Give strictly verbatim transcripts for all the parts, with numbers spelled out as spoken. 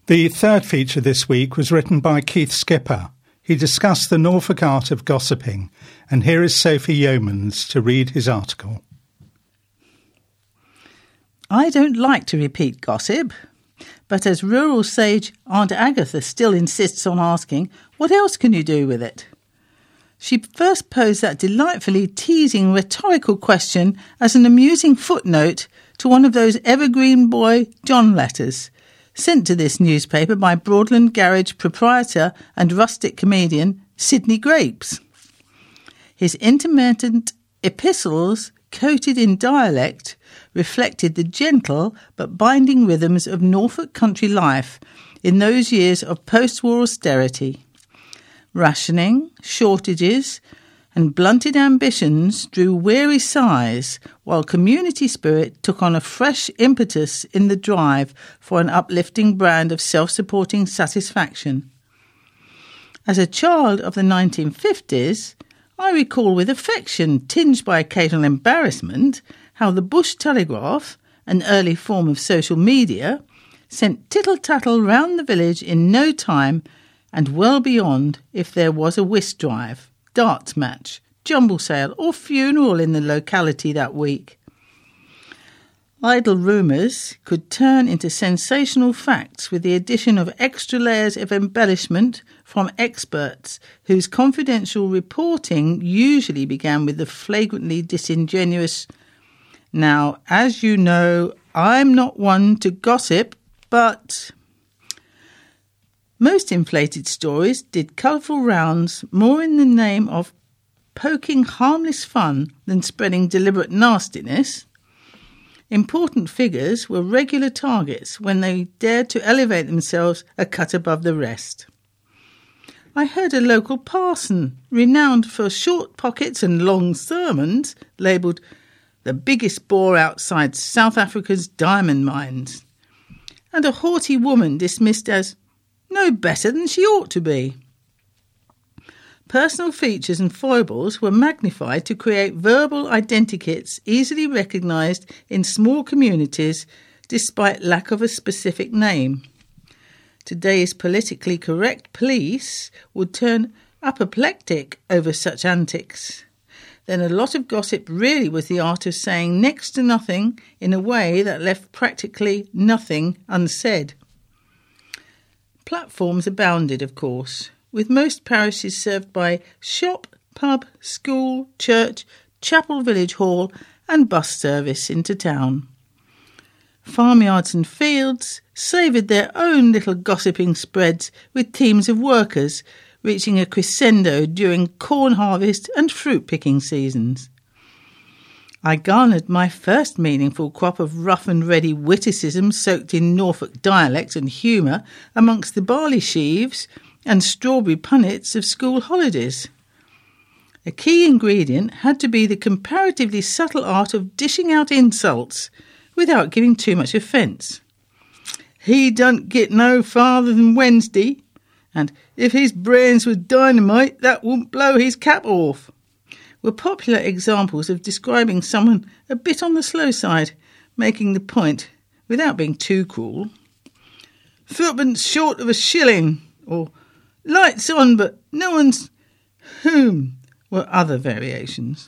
The third feature this week was written by Keith Skipper. He discussed the Norfolk art of gossiping, and here is Sophie Yeomans to read his article. I don't like to repeat gossip, but as rural sage Aunt Agatha still insists on asking, what else can you do with it? She first posed that delightfully teasing rhetorical question as an amusing footnote to one of those evergreen boy John letters, sent to this newspaper by Broadland Garage proprietor and rustic comedian Sidney Grapes. His intermittent epistles, coated in dialect, reflected the gentle but binding rhythms of Norfolk country life in those years of post-war austerity. Rationing, shortages, and blunted ambitions drew weary sighs, while community spirit took on a fresh impetus in the drive for an uplifting brand of self-supporting satisfaction. As a child of the nineteen fifties, I recall with affection, tinged by occasional embarrassment, how the Bush Telegraph, an early form of social media, sent tittle-tattle round the village in no time and well beyond if there was a whist drive, darts match, jumble sale or funeral in the locality that week. Idle rumours could turn into sensational facts with the addition of extra layers of embellishment from experts whose confidential reporting usually began with the flagrantly disingenuous, "Now, as you know, I'm not one to gossip, but..." Most inflated stories did colourful rounds more in the name of poking harmless fun than spreading deliberate nastiness. Important figures were regular targets when they dared to elevate themselves a cut above the rest. I heard a local parson, renowned for short pockets and long sermons, labelled the biggest bore outside South Africa's diamond mines, and a haughty woman dismissed as no better than she ought to be. Personal features and foibles were magnified to create verbal identikits easily recognised in small communities despite lack of a specific name. Today's politically correct police would turn apoplectic over such antics. Then a lot of gossip really was the art of saying next to nothing in a way that left practically nothing unsaid. Platforms abounded, of course, with most parishes served by shop, pub, school, church, chapel, village hall and bus service into town. Farmyards and fields savoured their own little gossiping spreads with teams of workers reaching a crescendo during corn harvest and fruit-picking seasons. I garnered my first meaningful crop of rough-and-ready witticism soaked in Norfolk dialect and humour amongst the barley sheaves and strawberry punnets of school holidays. A key ingredient had to be the comparatively subtle art of dishing out insults without giving too much offence. "He don't get no farther than Wednesday," and "if his brains was dynamite, that wouldn't blow his cap off," were popular examples of describing someone a bit on the slow side, making the point without being too cruel. "Threepence short of a shilling," or "lights on but no one's whom," were other variations.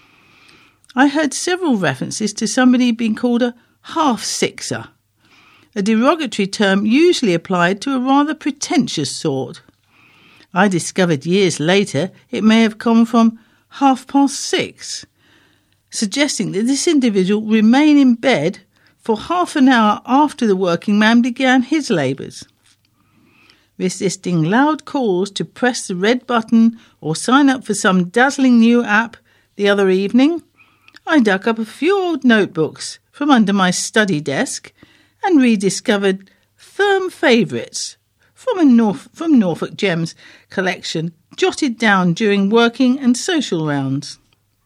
I heard several references to somebody being called a half-sixer, a derogatory term usually applied to a rather pretentious sort. I discovered years later it may have come from half past six, suggesting that this individual remain in bed for half an hour after the working man began his labours. Resisting loud calls to press the red button or sign up for some dazzling new app the other evening, I dug up a few old notebooks from under my study desk and rediscovered firm favourites from a North, from Norfolk Gems collection jotted down during working and social rounds.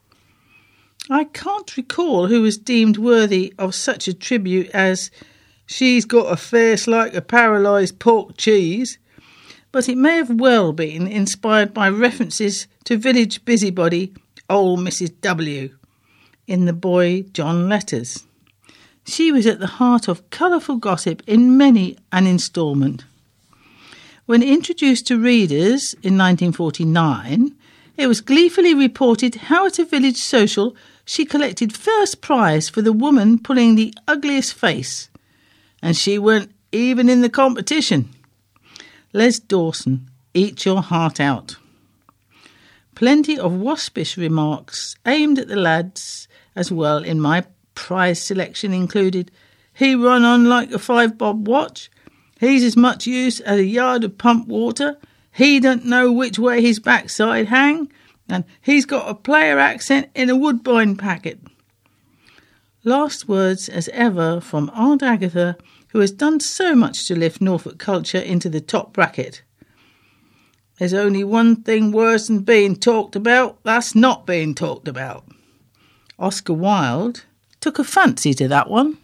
I can't recall who was deemed worthy of such a tribute as "she's got a face like a paralysed pork cheese," but it may have well been inspired by references to village busybody old Missus W in the boy John letters. she was at the heart of colourful gossip in many an instalment. When introduced to readers in nineteen forty-nine, it was gleefully reported how at a village social she collected first prize for the woman pulling the ugliest face, and she weren't even in the competition. Les Dawson, eat your heart out. Plenty of waspish remarks aimed at the lads as well in my prize selection included, he run on like a five-bob watch, he's as much use as a yard of pump water, he don't know which way his backside hang, and he's got a player accent in a woodbine packet. Last words as ever from Aunt Agatha, who has done so much to lift Norfolk culture into the top bracket. There's only one thing worse than being talked about, that's not being talked about. Oscar Wilde took a fancy to that one.